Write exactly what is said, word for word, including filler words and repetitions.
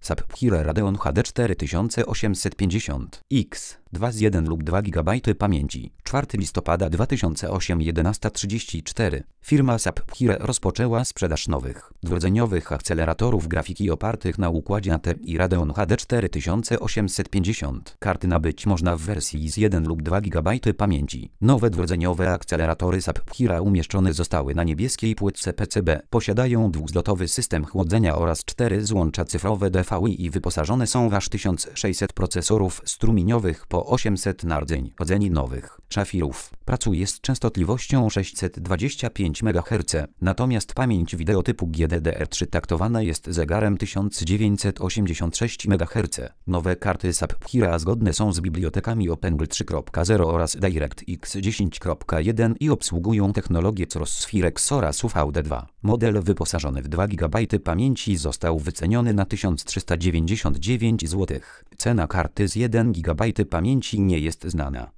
Sapphire Radeon H D cztery tysiące osiemset pięćdziesiąt X dwa z jeden lub dwa gigabajty pamięci. czwartego listopada dwa tysiące osiem jedenaście trzydzieści cztery. Firma Sapphire rozpoczęła sprzedaż nowych, dwurdzeniowych akceleratorów grafiki opartych na układzie A T i Radeon H D cztery tysiące osiemset pięćdziesiąt. Karty nabyć można w wersji z jeden lub dwa gigabajty pamięci. Nowe dwurdzeniowe akceleratory Sapphire umieszczone zostały na niebieskiej płytce P C B. Posiadają dwuzlotowy system chłodzenia oraz cztery złącza cyfrowe D V I i wyposażone są w aż tysiąc sześćset procesorów strumieniowych po osiemset nardzeń. Chłodzeni nowych szafirów pracuje z częstotliwością sześćset dwadzieścia pięć megaherców, natomiast pamięć wideo typu G D D R trzy taktowana jest zegarem tysiąc dziewięćset osiemdziesiąt sześć megaherców. Nowe karty Sapphire zgodne są z bibliotekami OpenGL trzy kropka zero oraz DirectX dziesięć kropka jeden i obsługują technologię Crossfirex oraz U V D dwa. Model wyposażony w dwa gigabajty pamięci został wyceniony na tysiąc trzysta dziewięćdziesiąt dziewięć złotych. Cena karty z jeden gigabajt pamięci nie jest znana.